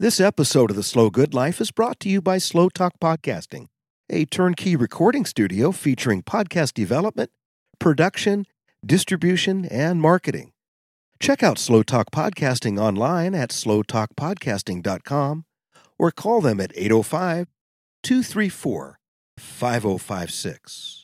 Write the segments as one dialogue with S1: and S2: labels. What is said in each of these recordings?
S1: This episode of The Slow Good Life is brought to you by Slow Talk Podcasting, a turnkey recording studio featuring podcast development, production, distribution, and marketing. Check out Slow Talk Podcasting online at slowtalkpodcasting.com or call them at 805-234-5056.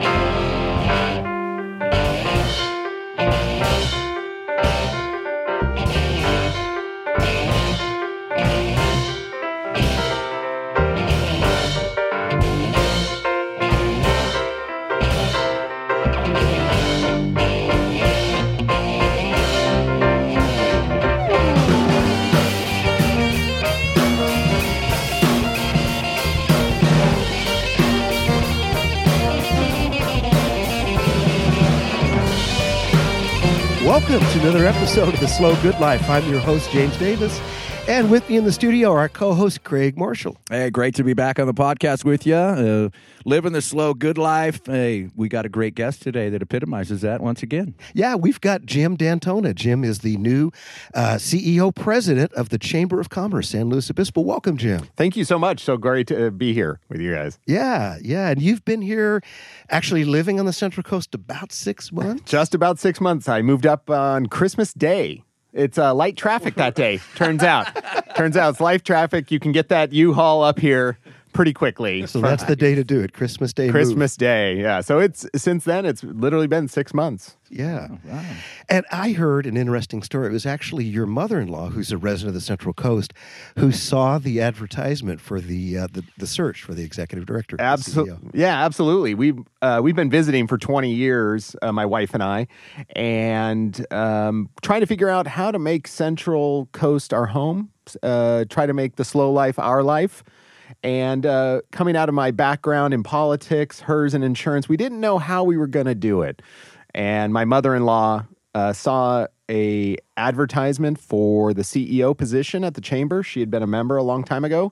S1: Welcome to another episode of The Slow Good Life. I'm your host, James Davis, and with me in the studio are our co-host, Craig Marshall.
S2: Hey, great to be back on the podcast with you. Living the slow good life. Hey, we got a great guest today that epitomizes that once again.
S1: Yeah, we've got Jim D'Antona. Jim is the new CEO president of the Chamber of Commerce, San Luis Obispo. Welcome, Jim.
S3: Thank you so much. So great to be here with you guys.
S1: Yeah. And you've been here actually living on the Central Coast about 6 months?
S3: Just about 6 months. I moved up on Christmas Day. It's light traffic that day, turns out. It's light traffic. You can get that U-Haul up here pretty quickly.
S1: So that's the day to do it, Christmas Day.
S3: Christmas Day, yeah. So since then, it's literally been 6 months.
S1: Yeah.
S2: Oh, wow.
S1: And I heard an interesting story. It was actually your mother-in-law, who's a resident of the Central Coast, who saw the advertisement for the search for the executive director.
S3: Absolutely. Yeah, absolutely. We've been visiting for 20 years, my wife and I, and trying to figure out how to make Central Coast our home, try to make the slow life our life. And coming out of my background in politics, hers in insurance, we didn't know how we were going to do it. And my mother-in-law saw a advertisement for the CEO position at the chamber. She had been a member a long time ago.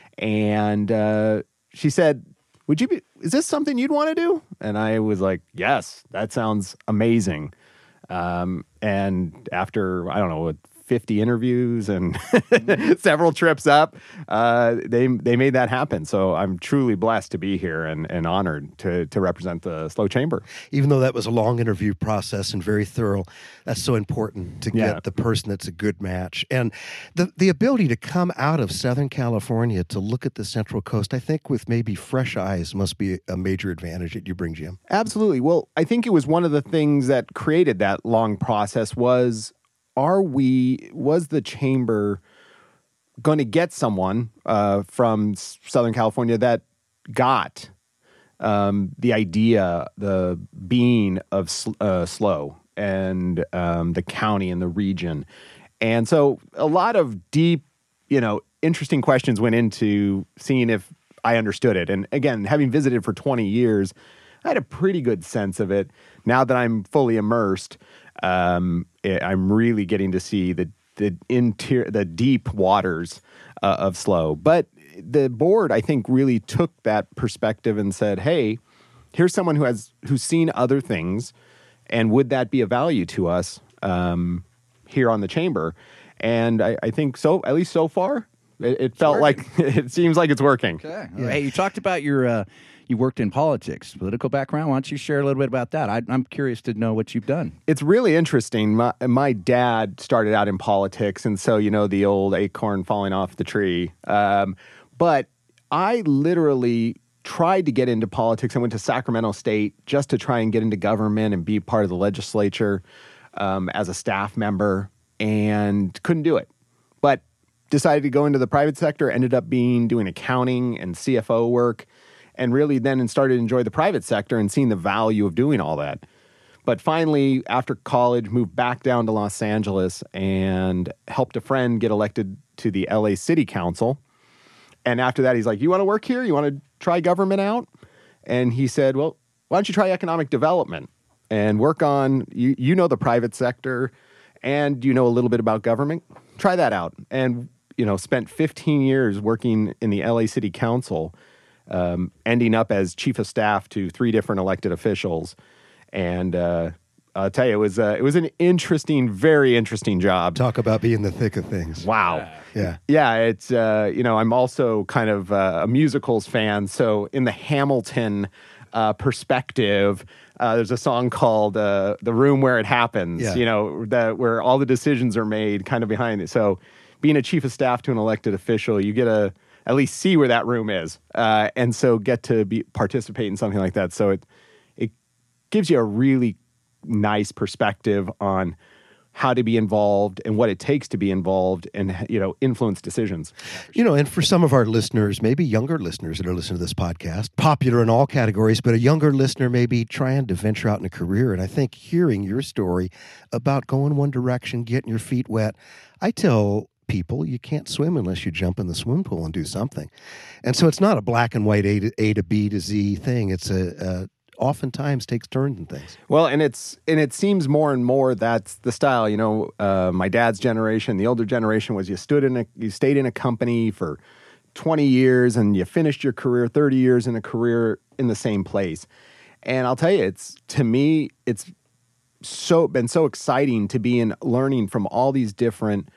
S3: And she said, is this something you'd want to do? And I was like, yes, that sounds amazing. And after, 50 interviews and several trips up, they made that happen. So I'm truly blessed to be here and honored to represent the Slow Chamber.
S1: Even though that was a long interview process and very thorough, that's so important to get the person that's a good match. And the ability to come out of Southern California to look at the Central Coast, I think with maybe fresh eyes must be a major advantage that you bring, Jim.
S3: Absolutely. Well, I think it was one of the things that created that long process was the chamber going to get someone from Southern California that got the idea, the being of slow and the county and the region. And so a lot of deep, interesting questions went into seeing if I understood it. And again, having visited for 20 years, I had a pretty good sense of it. Now that I'm fully immersed, I'm really getting to see the deep waters of slow. But the board, I think, really took that perspective and said, "Hey, here's someone who's seen other things, and would that be of value to us here on the chamber?" And I think so. At least so far, it felt like it seems like it's working.
S2: Okay. Yeah. Hey, you talked about your. You worked in politics, political background. Why don't you share a little bit about that? I'm curious to know what you've done.
S3: It's really interesting. My dad started out in politics, and so, the old acorn falling off the tree. But I literally tried to get into politics. I went to Sacramento State just to try and get into government and be part of the legislature as a staff member, and couldn't do it. But decided to go into the private sector, ended up doing accounting and CFO work, and really then started to enjoy the private sector and seeing the value of doing all that. But finally, after college, moved back down to Los Angeles and helped a friend get elected to the LA City Council. And after that, he's like, "You want to work here? You want to try government out?" And he said, "Well, why don't you try economic development and work on, you know the private sector and you know a little bit about government? Try that out." And, spent 15 years working in the LA City Council, ending up as chief of staff to 3 different elected officials. And I'll tell you, it was an interesting, very interesting job.
S1: Talk about being in the thick of things.
S3: Wow.
S1: Yeah.
S3: Yeah, it's, I'm also kind of a musicals fan. So in the Hamilton perspective, there's a song called The Room Where It Happens, where all the decisions are made kind of behind it. So being a chief of staff to an elected official, you get to at least see where that room is. And so get to participate in something like that. So it gives you a really nice perspective on how to be involved and what it takes to be involved and, influence decisions.
S1: And for some of our listeners, maybe younger listeners that are listening to this podcast, popular in all categories, but a younger listener may be trying to venture out in a career. And I think hearing your story about going one direction, getting your feet wet, I tell people you can't swim unless you jump in the swimming pool and do something. And so it's not a black and white A to B to Z thing. It's oftentimes takes turns and things.
S3: Well, and it seems more and more that's the style. My dad's generation, the older generation, was you stayed in a company for 20 years and you finished your career, 30 years in a career in the same place. And I'll tell you, it's been so exciting to be learning from all these different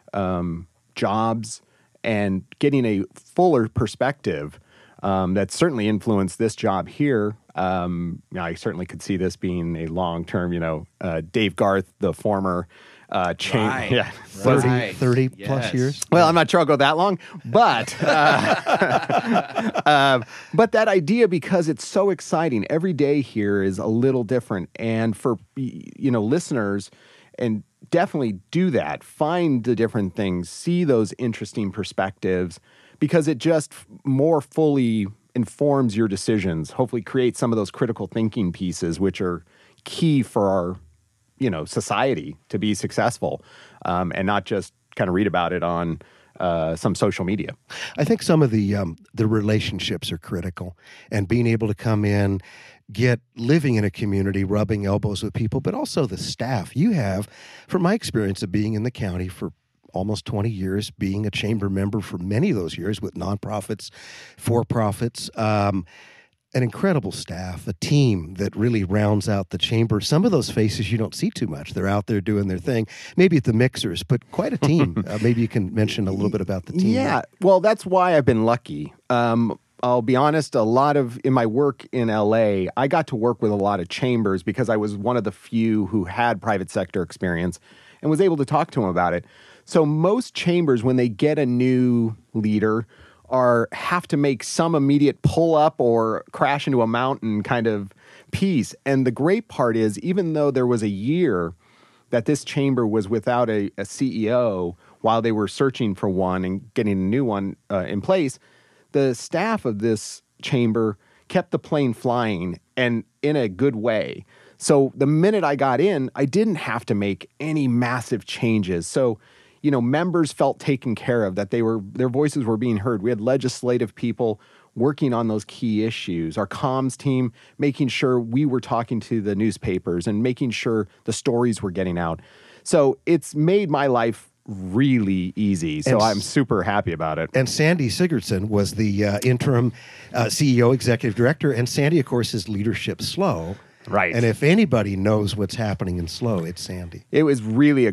S3: jobs and getting a fuller perspective that certainly influenced this job here. I certainly could see this being a long-term, Dave Garth, the former
S2: Right.
S3: Yeah,
S1: 30 plus years.
S3: Well, I'm not sure I'll go that long, but but that idea, because it's so exciting, every day here is a little different. And for listeners, and definitely do that, find the different things, see those interesting perspectives, because it just more fully informs your decisions, hopefully create some of those critical thinking pieces, which are key for our society to be successful, and not just kind of read about it on some social media.
S1: I think some of the relationships are critical, and being able to come in, living in a community, rubbing elbows with people, but also the staff. You have, from my experience of being in the county for almost 20 years, being a chamber member for many of those years with nonprofits, for-profits, an incredible staff, a team that really rounds out the chamber. Some of those faces you don't see too much. They're out there doing their thing, maybe at the mixers, but quite a team. Maybe you can mention a little bit about the team.
S3: Yeah, well, that's why I've been lucky. I'll be honest, in my work in LA, I got to work with a lot of chambers because I was one of the few who had private sector experience and was able to talk to them about it. So most chambers, when they get a new leader, have to make some immediate pull up or crash into a mountain kind of piece. And the great part is, even though there was a year that this chamber was without a CEO while they were searching for one and getting a new one in place, the staff of this chamber kept the plane flying, and in a good way. So the minute I got in, I didn't have to make any massive changes. So members felt taken care of, that their voices were being heard. We had legislative people working on those key issues. Our comms team making sure we were talking to the newspapers and making sure the stories were getting out. So it's made my life really easy. So I'm super happy about it.
S1: And Sandy Sigurdson was the interim CEO, executive director. And Sandy, of course, is leadership SLO.
S3: Right.
S1: And if anybody knows what's happening in SLO, it's Sandy.
S3: It was really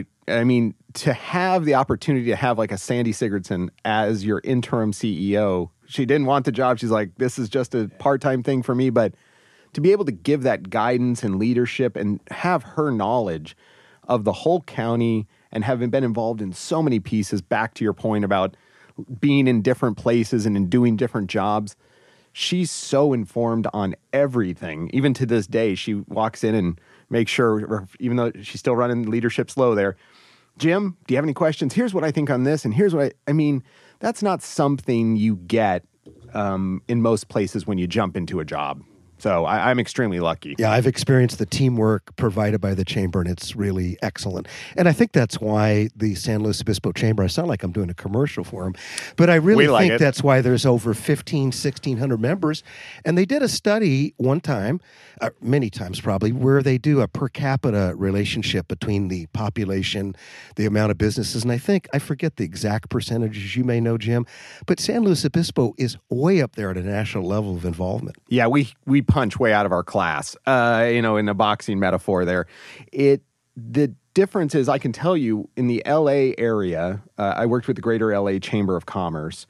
S3: to have the opportunity to have like a Sandy Sigurdson as your interim CEO. She didn't want the job. She's like, this is just a part-time thing for me. But to be able to give that guidance and leadership and have her knowledge of the whole county and having been involved in so many pieces, back to your point about being in different places and in doing different jobs, she's so informed on everything. Even to this day, she walks in and makes sure, even though she's still running leadership SLO there, Jim, do you have any questions? Here's what I think on this, and here's what I mean, that's not something you get in most places when you jump into a job. So I'm extremely lucky.
S1: Yeah, I've experienced the teamwork provided by the chamber, and it's really excellent. And I think that's why the San Luis Obispo Chamber, I sound like I'm doing a commercial for them, but I really think that's why there's over 1,600 members. And they did a study one time, many times probably, where they do a per capita relationship between the population, the amount of businesses. And I forget the exact percentages, you may know, Jim, but San Luis Obispo is way up there at a national level of involvement.
S3: Yeah, we punch way out of our class, in a boxing metaphor there. The difference is, I can tell you, in the LA area, I worked with the Greater LA Chamber of Commerce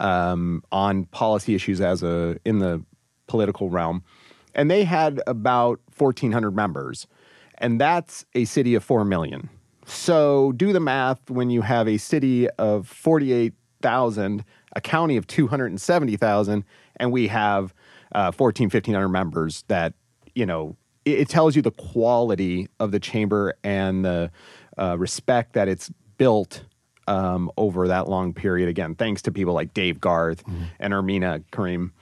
S3: on policy issues in the political realm, and they had about 1,400 members, and that's a city of 4 million. So do the math. When you have a city of 48,000, a county of 270,000, and we have 1,500 members, that, it tells you the quality of the chamber and the respect that it's built over that long period. Again, thanks to people like Dave Garth and Ermina Karim,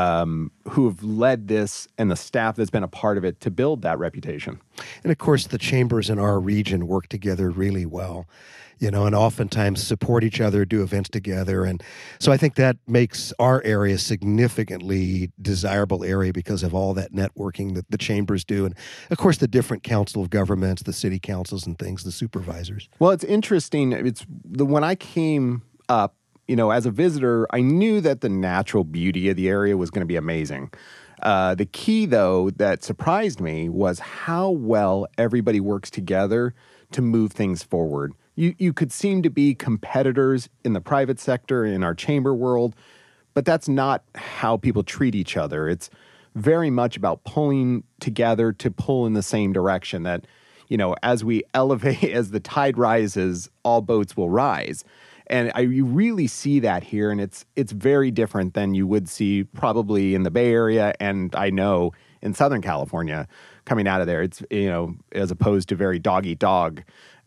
S3: who have led this, and the staff that's been a part of it to build that reputation.
S1: And of course, the chambers in our region work together really well, and oftentimes support each other, do events together. And so I think that makes our area a significantly desirable area because of all that networking that the chambers do. And of course, the different council of governments, the city councils and things, the supervisors.
S3: Well, it's interesting. When I came up, as a visitor, I knew that the natural beauty of the area was going to be amazing. The key, though, that surprised me was how well everybody works together to move things forward. You could seem to be competitors in the private sector, in our chamber world, but that's not how people treat each other. It's very much about pulling together to pull in the same direction, that, as we elevate, as the tide rises, all boats will rise. And you really see that here, and it's very different than you would see probably in the Bay Area, and I know in Southern California coming out of there. It's, as opposed to very dog-eat-dog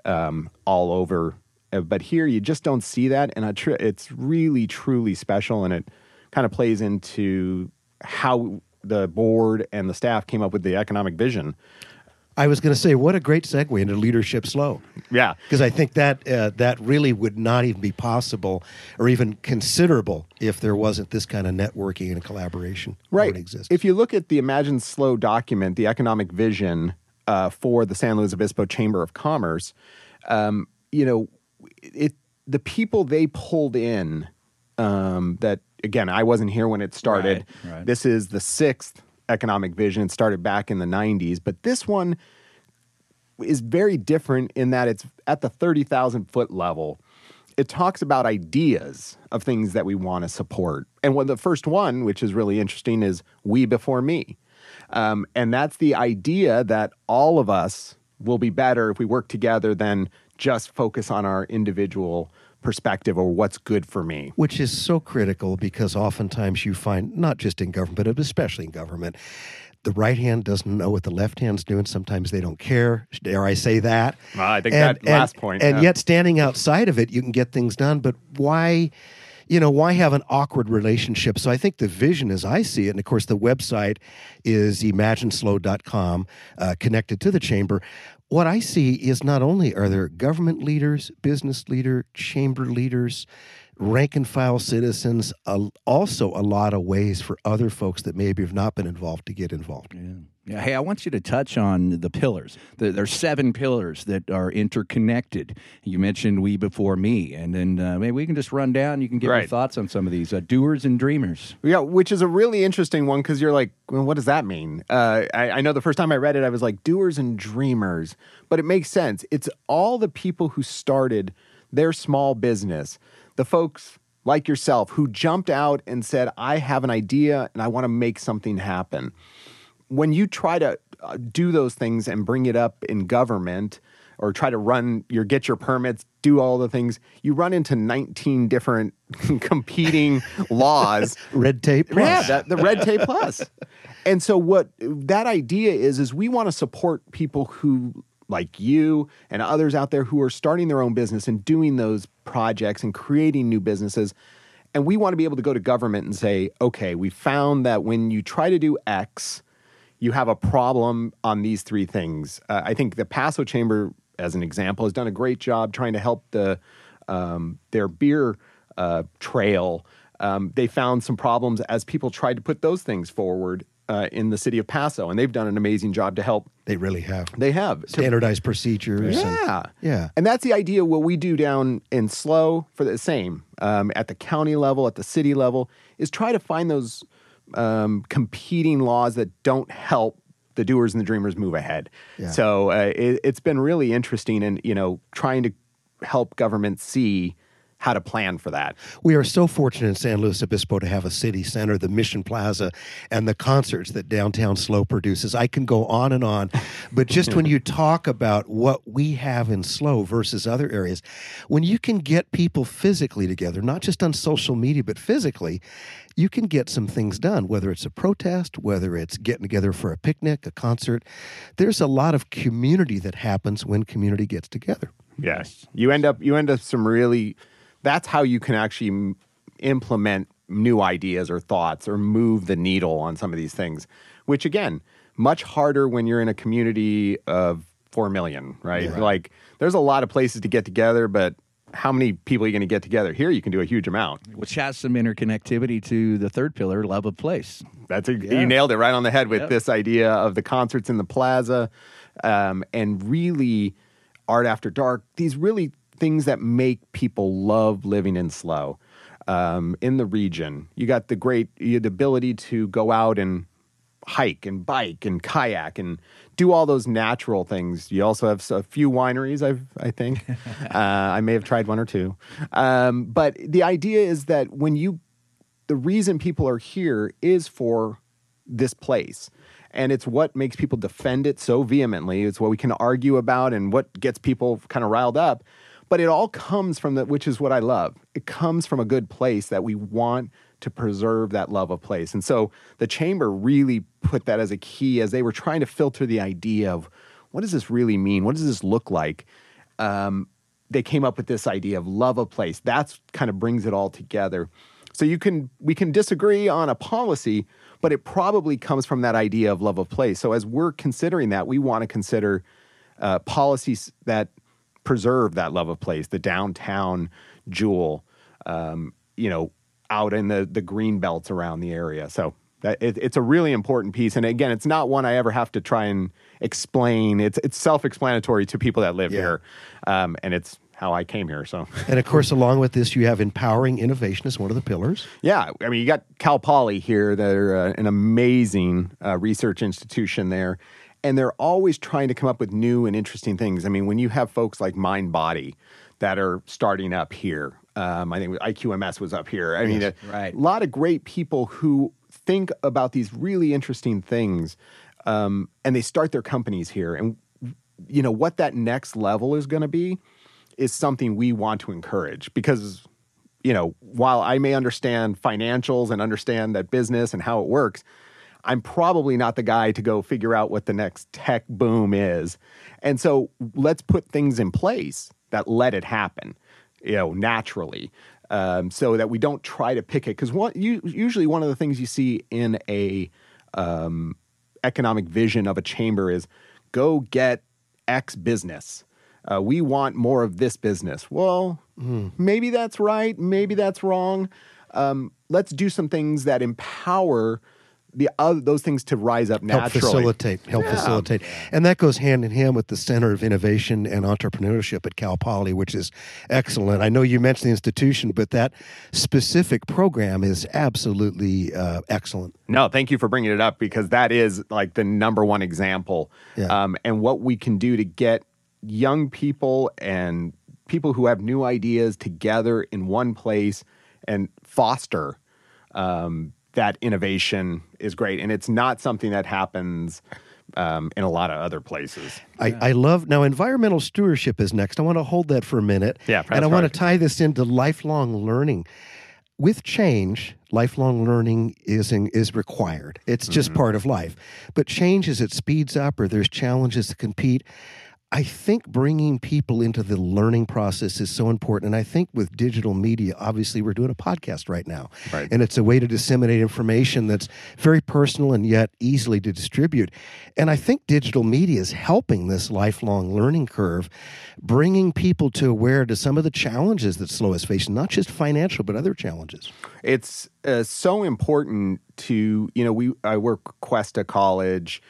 S3: all over. But here you just don't see that, and it's really, truly special, and it kind of plays into how the board and the staff came up with the economic vision.
S1: I was going to say, what a great segue into Leadership SLO.
S3: Yeah.
S1: Because I think that really would not even be possible or even considerable if there wasn't this kind of networking and collaboration.
S3: Right.
S1: That exists.
S3: If you look at the Imagine SLO document, the economic vision for the San Luis Obispo Chamber of Commerce, the people they pulled in, that, again, I wasn't here when it started.
S2: Right.
S3: This is the 6th economic vision. It started back in the 90s, but this one is very different in that it's at the 30,000 foot level. It talks about ideas of things that we want to support. And the first one, which is really interesting, is we before me. And that's the idea that all of us will be better if we work together than just focus on our individual perspective or what's good for me.
S1: Which is so critical because oftentimes you find, not just in government, but especially in government, the right hand doesn't know what the left hand's doing. Sometimes they don't care. Dare I say that?
S3: I think that last point.
S1: And yet standing outside of it, you can get things done. But why have an awkward relationship? So I think the vision as I see it, and of course the website is imagineslo.com, connected to the chamber. What I see is not only are there government leaders, business leaders, chamber leaders, rank and file citizens, also a lot of ways for other folks that maybe have not been involved to get involved.
S2: Yeah. Hey, I want you to touch on the pillars. There's 7 pillars that are interconnected. You mentioned we before me, and then maybe we can just run down. You can give your thoughts on some of these. Doers and dreamers.
S3: Yeah, which is a really interesting one because you're like, well, what does that mean? I know the first time I read it, I was like, doers and dreamers. But it makes sense. It's all the people who started their small business, the folks like yourself who jumped out and said, I have an idea and I want to make something happen. When you try to do those things and bring it up in government or try to get your permits, do all the things, you run into 19 different competing laws.
S1: Red tape plus.
S3: Yeah, the red tape plus. And so what that idea is we want to support people who, like you and others out there who are starting their own business and doing those projects and creating new businesses. And we want to be able to go to government and say, okay, we found that when you try to do X, you have a problem on these 3 things. I think the Paso Chamber, as an example, has done a great job trying to help their beer trail. They found some problems as people tried to put those things forward in the city of Paso, and they've done an amazing job to help.
S1: They really have.
S3: They have.
S1: Standardized procedures.
S3: Yeah. And that's the idea. What we do down in SLO for the same, at the county level, at the city level, is try to find those competing laws that don't help the doers and the dreamers move ahead.
S1: Yeah.
S3: So it's been really interesting, and trying to help government see how to plan for that.
S1: We are so fortunate in San Luis Obispo to have a city center, the Mission Plaza, and the concerts that downtown SLO produces. I can go on, but just when you talk about what we have in SLO versus other areas, when you can get people physically together, not just on social media, but physically, you can get some things done, whether it's a protest, whether it's getting together for a picnic, a concert. There's a lot of community that happens when community gets together.
S3: Yes. You end up some really... That's how you can actually implement new ideas or thoughts or move the needle on some of these things, which, again, much harder when you're in a community of 4 million, right?
S1: Yeah.
S3: Like, there's a lot of places to get together, but how many people are you going to get together? Here, you can do a huge amount.
S2: Which has some interconnectivity to the third pillar, love of place.
S3: You nailed it right on the head with this idea of the concerts in the plaza, and really Art After Dark, these really things that make people love living in SLO in the region. You got the ability to go out and hike and bike and kayak and do all those natural things. You also have a few wineries, I think. I may have tried one or two. But the idea is that the reason people are here is for this place. And it's what makes people defend it so vehemently. It's what we can argue about and what gets people kind of riled up. But it all comes from which is what I love. It comes from a good place that we want to preserve that love of place. And so the chamber really put that as a key as they were trying to filter the idea of what does this really mean? What does this look like? They came up with this idea of love of place. That's kind of brings it all together. So we can disagree on a policy, but it probably comes from that idea of love of place. So as we're considering that, we want to consider policies that preserve that love of place, the downtown jewel, out in the green belts around the area. So it's a really important piece. And again, it's not one I ever have to try and explain. It's self-explanatory to people that live here. And it's how I came here. So,
S1: and of course, along with this, you have empowering innovation as one of the pillars.
S3: Yeah. I mean, you got Cal Poly here. They're an amazing research institution there. And they're always trying to come up with new and interesting things. I mean, when you have folks like MindBody that are starting up here, I think IQMS was up here. I mean, a lot of great people who think about these really interesting things, and they start their companies here. And, what that next level is going to be is something we want to encourage because, while I may understand financials and understand that business and how it works, I'm probably not the guy to go figure out what the next tech boom is. And so let's put things in place that let it happen, naturally, so that we don't try to pick it. Because usually one of the things you see in a economic vision of a chamber is go get X business. We want more of this business. Well, maybe that's right. Maybe that's wrong. Let's do some things that empower those things to rise up naturally.
S1: Help facilitate. And that goes hand in hand with the Center of Innovation and Entrepreneurship at Cal Poly, which is excellent. I know you mentioned the institution, but that specific program is absolutely excellent.
S3: No, thank you for bringing it up because that is like the number one example.
S1: Yeah.
S3: And what we can do to get young people and people who have new ideas together in one place and foster that innovation is great. And it's not something that happens in a lot of other places.
S1: I love, now environmental stewardship is next. I want to hold that for a minute.
S3: Yeah,
S1: and I want to tie this into lifelong learning. With change, lifelong learning is required. It's just part of life. But change as it speeds up or there's challenges to compete, I think bringing people into the learning process is so important. And I think with digital media, obviously we're doing a podcast right now.
S3: Right.
S1: And it's a way to disseminate information that's very personal and yet easily to distribute. And I think digital media is helping this lifelong learning curve, bringing people to aware to some of the challenges that SLO is facing, not just financial, but other challenges.
S3: It's so important to, I work Cuesta College,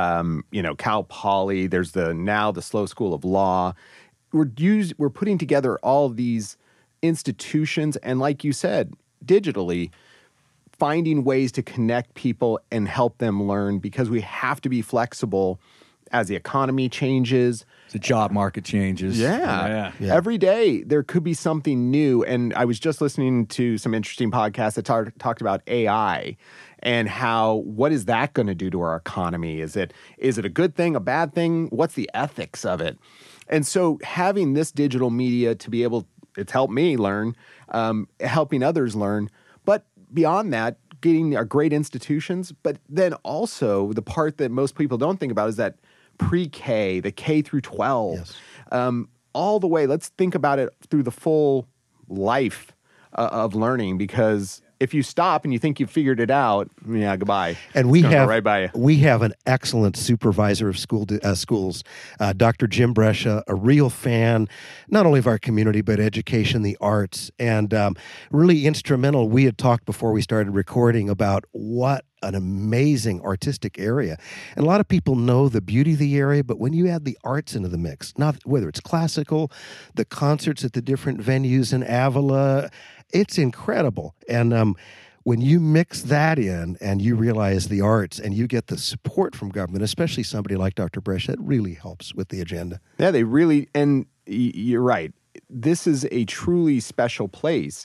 S3: Cal Poly. There's now the SLO School of Law. We're putting together all of these institutions, and like you said, digitally finding ways to connect people and help them learn, because we have to be flexible as the economy changes.
S2: The job market changes.
S3: Yeah. Every day there could be something new. And I was just listening to some interesting podcasts that talked about AI and what is that going to do to our economy? Is it a good thing, a bad thing? What's the ethics of it? And so having this digital media to be able, it's helped me learn, helping others learn. But beyond that, getting our great institutions. But then also the part that most people don't think about is that pre-K, the K through 12, all the way. Let's think about it through the full life of learning, because if you stop and you think you've figured it out, goodbye.
S1: And we have
S3: right by you.
S1: We have an excellent supervisor of schools, Dr. Jim Brescia, a real fan, not only of our community but education, the arts, and really instrumental. We had talked before we started recording about what an amazing artistic area. And a lot of people know the beauty of the area, but when you add the arts into the mix, not whether it's classical, the concerts at the different venues in Avila, it's incredible. And when you mix that in and you realize the arts and you get the support from government, especially somebody like Dr. Brescia, it really helps with the agenda.
S3: Yeah, they really, and you're right. This is a truly special place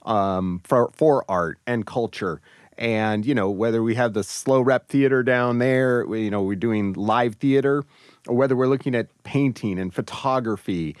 S3: for art and culture. And, whether we have the Slow Rep Theater down there, we're doing live theater, or whether we're looking at painting and photography,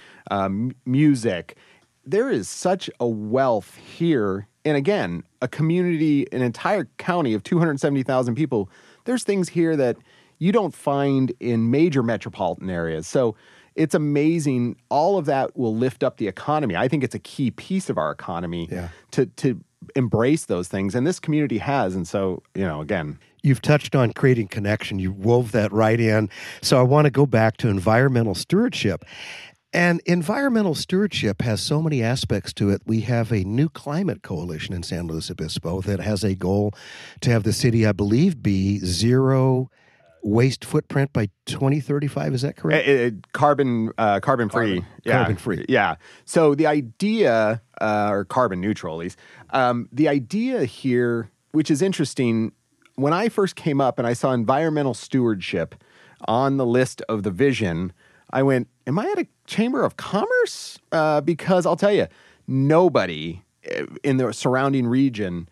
S3: music, there is such a wealth here. And again, a community, an entire county of 270,000 people, there's things here that you don't find in major metropolitan areas. So it's amazing. All of that will lift up the economy. I think it's a key piece of our economy to embrace those things. And this community has. And so, again,
S1: you've touched on creating connection. You wove that right in. So I want to go back to environmental stewardship. And environmental stewardship has so many aspects to it. We have a new climate coalition in San Luis Obispo that has a goal to have the city, I believe, be zero waste footprint by 2035. Is that correct?
S3: Carbon free.
S1: Carbon free.
S3: Yeah. So the idea, or carbon neutral at least, the idea here, which is interesting, when I first came up and I saw environmental stewardship on the list of the vision, I went, am I at a Chamber of Commerce? Because I'll tell you, nobody in the surrounding region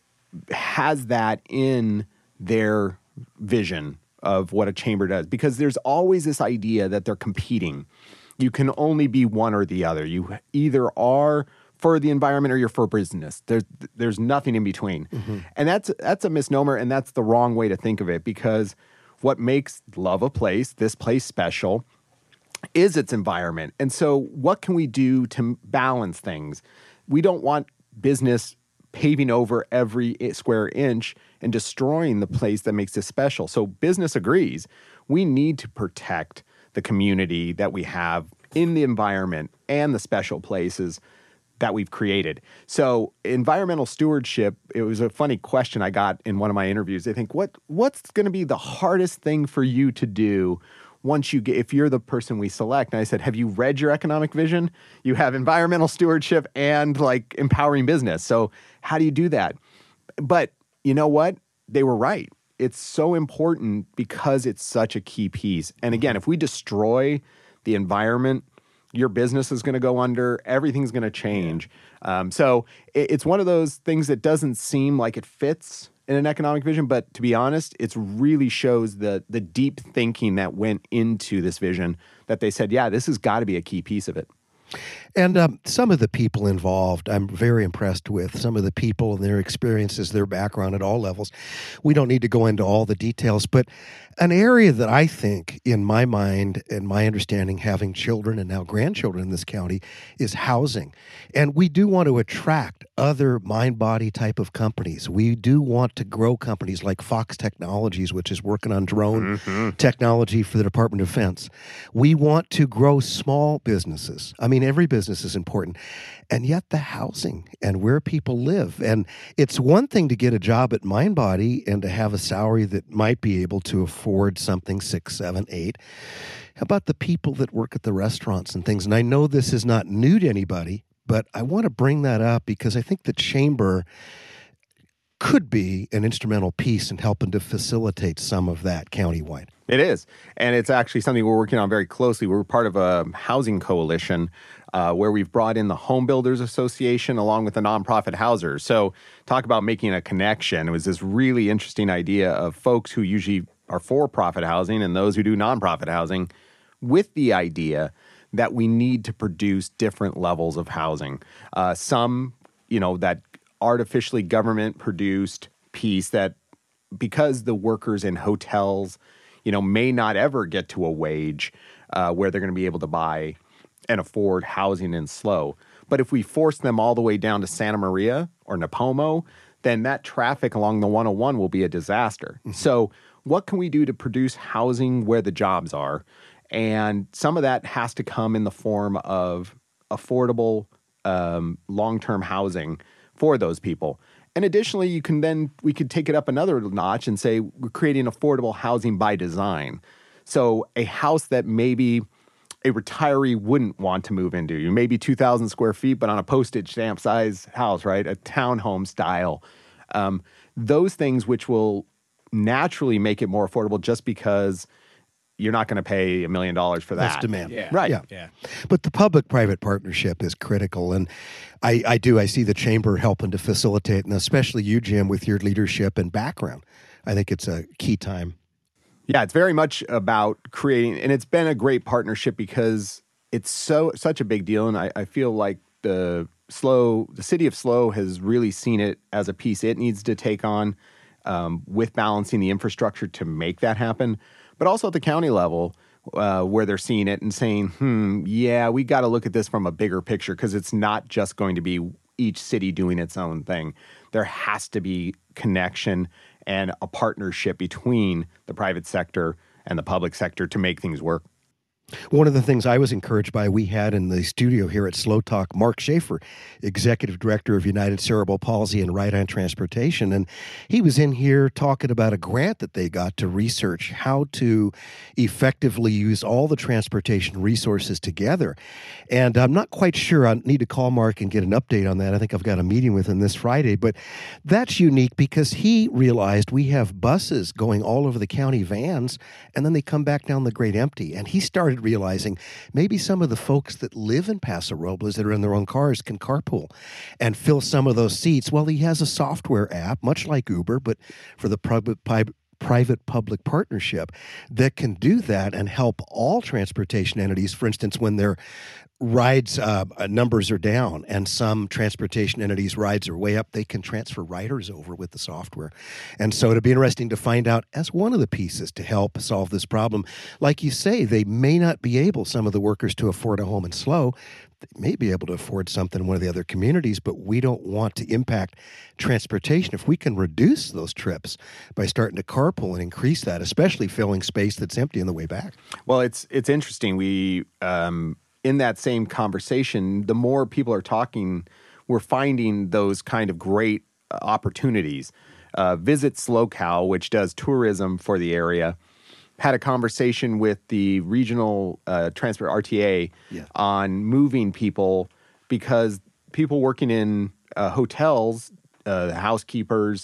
S3: has that in their vision of what a chamber does, because there's always this idea that they're competing. You can only be one or the other. You either are for the environment or you're for business. There's nothing in between. Mm-hmm. And that's a misnomer, and that's the wrong way to think of it, because what makes Love a Place, this place special, is its environment. And so what can we do to balance things? We don't want business paving over every square inch and destroying the place that makes this special. So business agrees. We need to protect the community that we have in the environment and the special places that we've created. So environmental stewardship, it was a funny question I got in one of my interviews. They think, what's going to be the hardest thing for you to do once if you're the person we select? And I said, have you read your economic vision? You have environmental stewardship and empowering business. So how do you do that? But you know what? They were right. It's so important because it's such a key piece. And again, if we destroy the environment, your business is going to go under, everything's going to change. So it's one of those things that doesn't seem like it fits in an economic vision, but to be honest, it really shows the deep thinking that went into this vision, that they said, yeah, this has got to be a key piece of it.
S1: And some of the people involved, I'm very impressed with some of the people and their experiences, their background at all levels. We don't need to go into all the details, but an area that I think, in my mind and my understanding, having children and now grandchildren in this county, is housing. And we do want to attract other mind-body type of companies. We do want to grow companies like Fox Technologies, which is working on drone technology for the Department of Defense. We want to grow small businesses. I mean, every business is important. And yet the housing and where people live. And it's one thing to get a job at MindBody and to have a salary that might be able to afford something 6, 7, 8. How about the people that work at the restaurants and things? And I know this is not new to anybody, but I want to bring that up because I think the chamber could be an instrumental piece in helping to facilitate some of that countywide.
S3: It is. And it's actually something we're working on very closely. We're part of a housing coalition where we've brought in the Home Builders Association along with the nonprofit housers. So talk about making a connection. It was this really interesting idea of folks who usually are for-profit housing and those who do nonprofit housing, with the idea that we need to produce different levels of housing. Some, that artificially government-produced piece that, because the workers in hotels, may not ever get to a wage where they're going to be able to buy and afford housing in SLO. But if we force them all the way down to Santa Maria or Nipomo, then that traffic along the 101 will be a disaster. Mm-hmm. So what can we do to produce housing where the jobs are? And some of that has to come in the form of affordable long-term housing for those people. And additionally, we could take it up another notch and say we're creating affordable housing by design. So a house that maybe a retiree wouldn't want to move into. Maybe 2,000 square feet, but on a postage stamp size house, right? A townhome style. Those things which will naturally make it more affordable just because you're not going to pay $1 million for that.
S1: That's demand.
S2: Yeah.
S3: Right.
S1: Yeah. But the public-private partnership is critical. And I see the Chamber helping to facilitate, and especially you, Jim, with your leadership and background. I think it's a key time.
S3: Yeah, it's very much about creating, and it's been a great partnership because it's such a big deal. And I feel like the city of SLO has really seen it as a piece it needs to take on with balancing the infrastructure to make that happen. But also at the county level, where they're seeing it and saying, we got to look at this from a bigger picture because it's not just going to be each city doing its own thing. There has to be connection and a partnership between the private sector and the public sector to make things work.
S1: One of the things I was encouraged by, we had in the studio here at SLO Talk, Mark Schaefer, Executive Director of United Cerebral Palsy and Right On Transportation. And he was in here talking about a grant that they got to research how to effectively use all the transportation resources together. And I'm not quite sure. I need to call Mark and get an update on that. I think I've got a meeting with him this Friday. But that's unique because he realized we have buses going all over the county, vans, and then they come back down the grade empty. And he started realizing maybe some of the folks that live in Paso Robles that are in their own cars can carpool and fill some of those seats. Well, he has a software app, much like Uber, but for the private-public partnership that can do that and help all transportation entities. For instance, when their rides numbers are down and some transportation entities' rides are way up, they can transfer riders over with the software. And so it'll be interesting to find out as one of the pieces to help solve this problem. Like you say, they may not be able, some of the workers, to afford a home in SLO. They may be able to afford something in one of the other communities, but we don't want to impact transportation. If we can reduce those trips by starting to carpool and increase that, especially filling space that's empty on the way back.
S3: Well, it's interesting. We in that same conversation, the more people are talking, we're finding those kind of great opportunities. Visit SLOCAL, which does tourism for the area, had a conversation with the regional transport RTA on moving people because people working in hotels, housekeepers,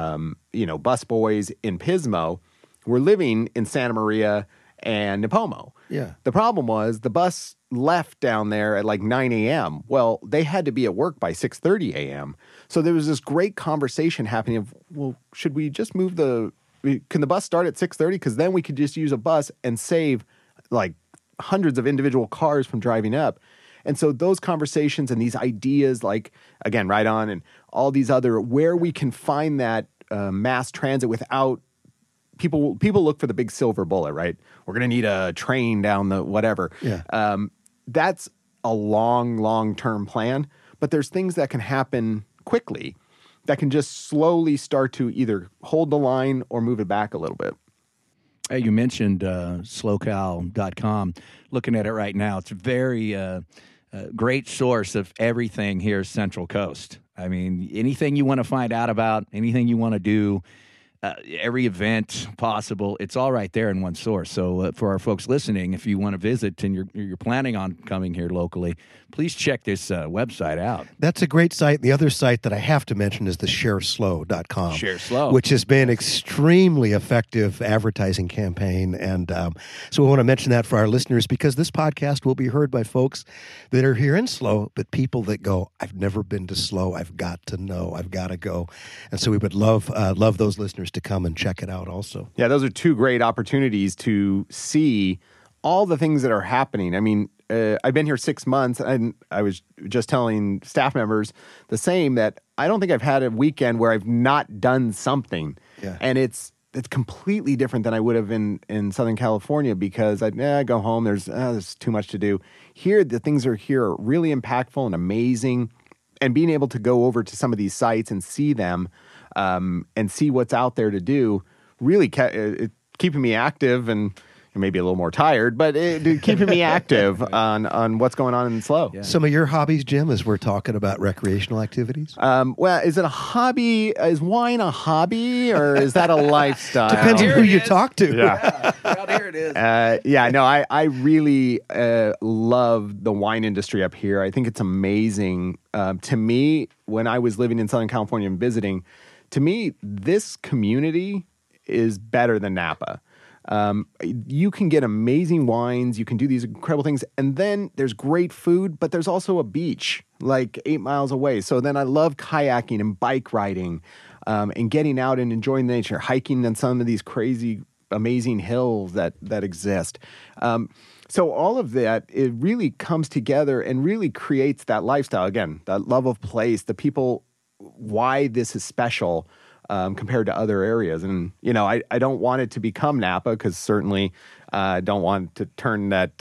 S3: bus boys in Pismo were living in Santa Maria and Nipomo.
S1: Yeah.
S3: The problem was the bus left down there at like 9 a.m. Well, they had to be at work by 6:30 a.m. So there was this great conversation happening of, well, should we just move can the bus start at 6:30? Because then we could just use a bus and save like hundreds of individual cars from driving up. And so those conversations and these ideas like, again, Right On and all these other, where we can find that mass transit without people look for the big silver bullet, right? We're going to need a train down the whatever.
S1: Yeah.
S3: That's a long-term plan, but there's things that can happen quickly that can just slowly start to either hold the line or move it back a little bit.
S2: Hey, you mentioned slocal.com. Looking at it right now, it's a very great source of everything here Central Coast. I mean, anything you want to find out about, anything you want to do, every event possible. It's all right there in one source. So for our folks listening, if you want to visit and you're planning on coming here locally, please check this website out.
S1: That's a great site. The other site that I have to mention is the ShareSlow.com.
S2: ShareSlow.
S1: Which has been extremely effective advertising campaign. And so we want to mention that for our listeners, because this podcast will be heard by folks that are here in SLO, but people that go, I've never been to SLO. I've got to know. I've got to go. And so we would love those listeners to come and check it out also.
S3: Yeah, those are two great opportunities to see all the things that are happening. I mean, I've been here 6 months, and I was just telling staff members the same, that I don't think I've had a weekend where I've not done something.
S1: Yeah.
S3: And it's completely different than I would have in Southern California, because I go home, there's too much to do. Here, the things are really impactful and amazing, and being able to go over to some of these sites and see them and see what's out there to do, really keeping me active and maybe a little more tired, but keeping me active on what's going on in SLO.
S1: Yeah. Some of your hobbies, Jim, as we're talking about recreational activities?
S3: Well, is it a hobby? Is wine a hobby, or is that a lifestyle?
S1: Depends on who you talk to.
S3: Yeah.
S2: Out here it is.
S3: I really love the wine industry up here. I think it's amazing. To me, when I was living in Southern California and visiting, to me, this community is better than Napa. You can get amazing wines, you can do these incredible things, and then there's great food, but there's also a beach like 8 miles away. So then I love kayaking and bike riding, and getting out and enjoying nature, hiking on some of these crazy, amazing hills that exist. So all of that, it really comes together and really creates that lifestyle. Again, that love of place, the people, why this is special compared to other areas. And, I don't want it to become Napa, because certainly don't want to turn that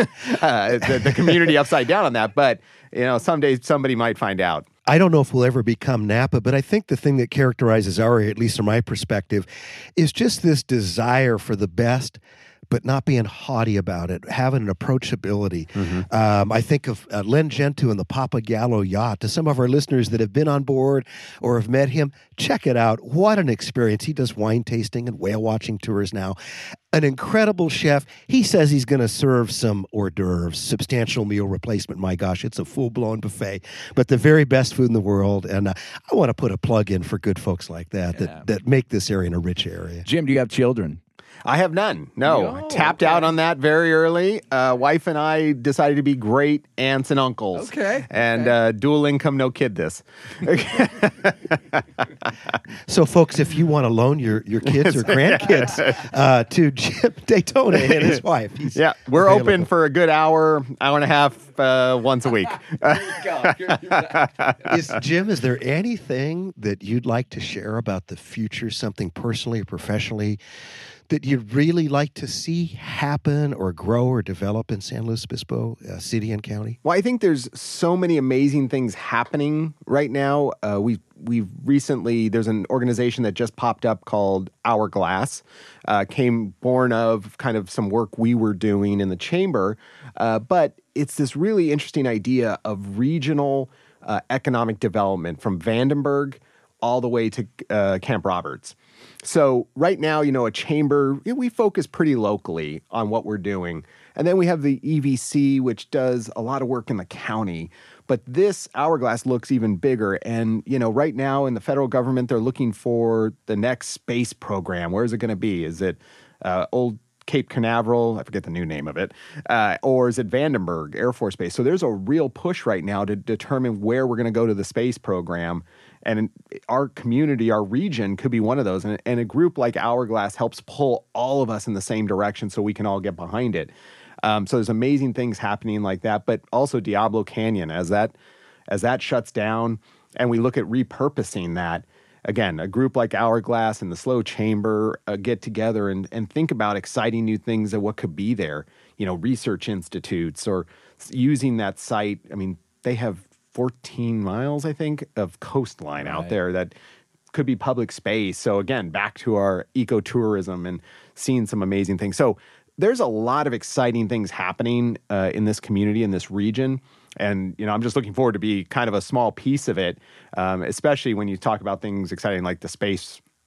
S3: the community upside down on that. But, someday somebody might find out.
S1: I don't know if we'll ever become Napa, but I think the thing that characterizes our area, at least from my perspective, is just this desire for the best, but not being haughty about it, having an approachability. Mm-hmm. I think of Len Gentoo and the Papa Gallo yacht. To some of our listeners that have been on board or have met him, check it out. What an experience. He does wine tasting and whale watching tours now. An incredible chef. He says he's going to serve some hors d'oeuvres, substantial meal replacement. My gosh, it's a full-blown buffet, but the very best food in the world. And I want to put a plug in for good folks like that make this area a rich area.
S2: Jim, do you have children?
S3: I have none. No. Tapped out on that very early. Wife and I decided to be great aunts and uncles.
S2: Okay.
S3: And dual income, no kid this.
S1: So, folks, if you want to loan your kids or grandkids to Jim Daytona and his wife.
S3: We're available. Open for a good hour and a half once a week.
S1: Jim, is there anything that you'd like to share about the future, something personally or professionally, that you'd really like to see happen or grow or develop in San Luis Obispo city and county?
S3: Well, I think there's so many amazing things happening right now. We've recently, there's an organization that just popped up called Hourglass, came born of kind of some work we were doing in the chamber. But it's this really interesting idea of regional economic development from Vandenberg all the way to Camp Roberts. So right now, a chamber, we focus pretty locally on what we're doing. And then we have the EVC, which does a lot of work in the county. But this Hourglass looks even bigger. And, right now in the federal government, they're looking for the next space program. Where is it going to be? Is it Old Cape Canaveral? I forget the new name of it. Or is it Vandenberg Air Force Base? So there's a real push right now to determine where we're going to go to the space program. And our community, our region could be one of those. And a group like Hourglass helps pull all of us in the same direction so we can all get behind it. So there's amazing things happening like that. But also Diablo Canyon, as that shuts down and we look at repurposing that, again, a group like Hourglass and the SLO Chamber get together and think about exciting new things of what could be there. Research institutes or using that site. I mean, they have 14 miles, I think, of coastline out there that could be public space. So again, back to our ecotourism and seeing some amazing things. So there's a lot of exciting things happening in this community, in this region. And, I'm just looking forward to be kind of a small piece of it, especially when you talk about things exciting like the space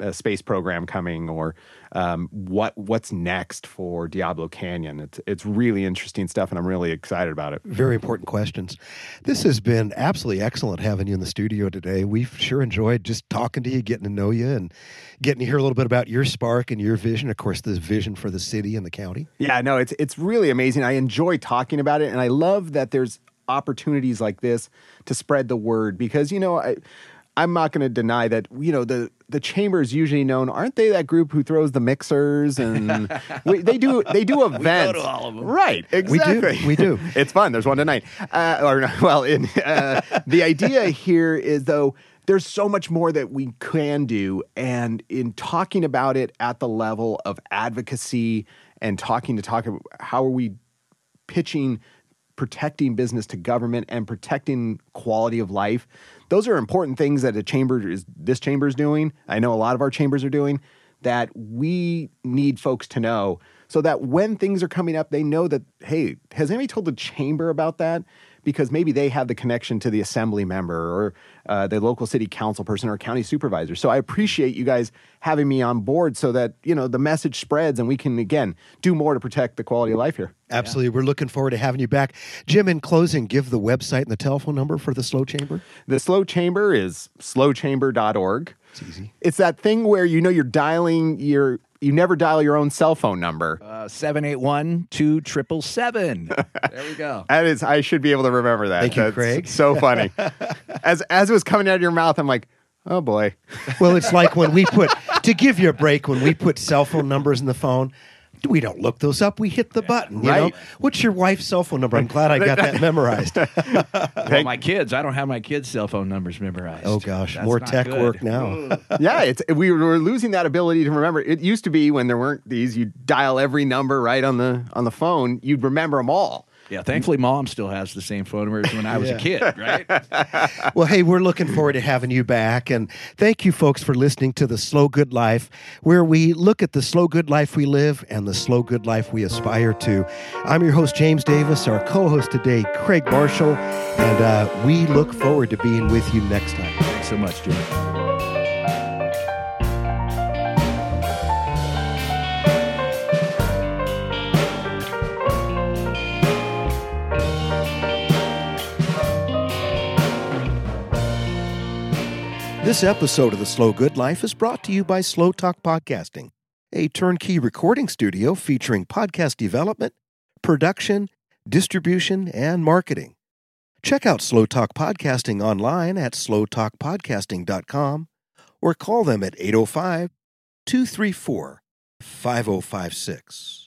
S3: space program coming, or what's next for Diablo Canyon. It's really interesting stuff, and I'm really excited about it.
S1: Very important questions. This has been absolutely excellent having you in the studio today. We've sure enjoyed just talking to you, getting to know you, and getting to hear a little bit about your spark and your vision. Of course, the vision for the city and the county.
S3: Yeah, no, it's really amazing. I enjoy talking about it, and I love that there's opportunities like this to spread the word, because, I'm not going to deny that, the chamber is usually known, aren't they that group who throws the mixers, and they do events. We
S2: go to all of them.
S3: Right, exactly.
S1: We do.
S3: It's fun. There's one tonight. The idea here is, though, there's so much more that we can do, and in talking about it at the level of advocacy and talk about how are we pitching protecting business to government and protecting quality of life. Those are important things that this chamber is doing. I know a lot of our chambers are doing, that we need folks to know, so that when things are coming up, they know that, hey, has anybody told the chamber about that? Because maybe they have the connection to the assembly member or the local city council person or county supervisor. So I appreciate you guys having me on board, so that, the message spreads and we can, again, do more to protect the quality of life here.
S1: Absolutely. We're looking forward to having you back. Jim, in closing, give the website and the telephone number for the SLO Chamber.
S3: The SLO Chamber is slochamber.org.
S1: It's easy.
S3: It's that thing where you're dialing you never dial your own cell phone number.
S2: 781-2777. There we go.
S3: That is, I should be able to remember that.
S1: Thank you,
S3: That's
S1: Craig.
S3: So funny. As it was coming out of your mouth, I'm like, oh boy.
S1: Well, it's like when we to give you a break, when we put cell phone numbers in the phone, we don't look those up. We hit the button. You know? What's your wife's cell phone number? I'm glad I got that memorized.
S2: Well, my kids, I don't have my kids' cell phone numbers memorized.
S1: Oh, gosh.
S2: That's
S1: More
S2: not
S1: tech
S2: good.
S1: work now.
S3: Yeah, we were losing that ability to remember. It used to be, when there weren't these, you dial every number right on the phone. You'd remember them all.
S2: Yeah, thankfully, Mom still has the same phone number as when I was a kid, right?
S1: Well, hey, we're looking forward to having you back. And thank you, folks, for listening to The SLO Good Life, where we look at the SLO good life we live and the SLO good life we aspire to. I'm your host, James Davis, our co-host today, Craig Marshall, and we look forward to being with you next time.
S2: Thanks so much, Jim.
S1: This episode of The SLO Good Life is brought to you by SLO Talk Podcasting, a turnkey recording studio featuring podcast development, production, distribution, and marketing. Check out SLO Talk Podcasting online at slowtalkpodcasting.com or call them at 805-234-5056.